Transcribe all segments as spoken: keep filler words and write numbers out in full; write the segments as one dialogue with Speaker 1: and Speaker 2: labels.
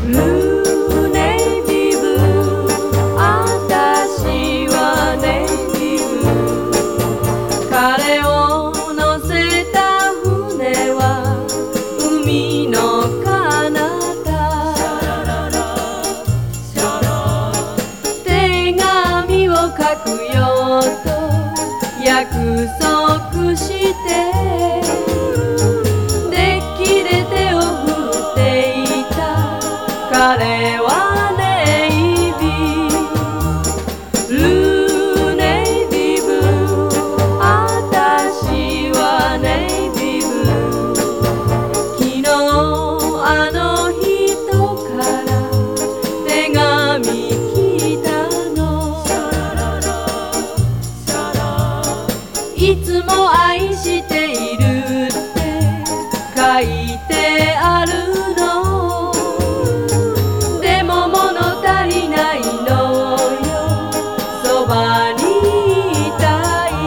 Speaker 1: ブルーネイビーブルー、あたしはネイビーブルー。彼を乗せた船は海の彼方。手紙を書くよと約束してデッキで手を振っていた。彼はネイビーブルー、ネイビーブルー、あたしはネイビーブルー。昨日あの人から手紙来たの。いつも愛しているって書いてあるの。でも物足りないのよ、そばにいたい。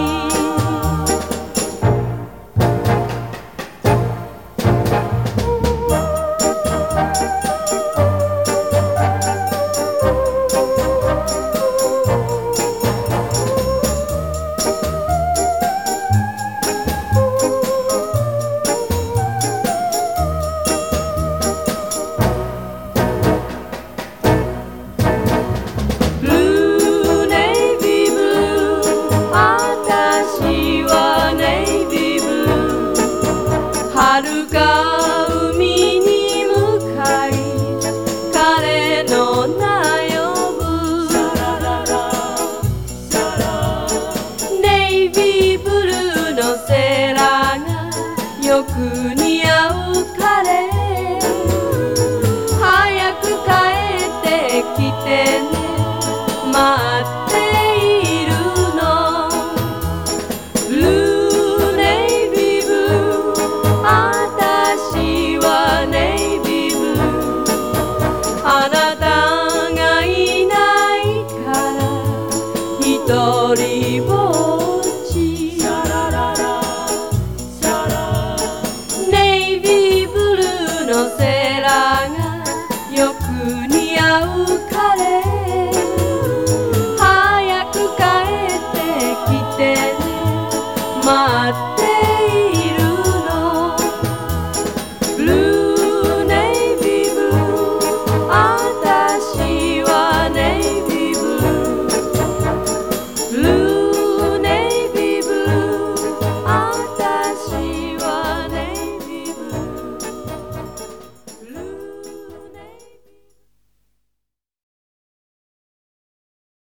Speaker 1: ブルーネイビーブルー、あたしはネイビーブルー。遥か海に向かい彼の名呼ぶ。ネイビーブルーのセーラーがよく似合う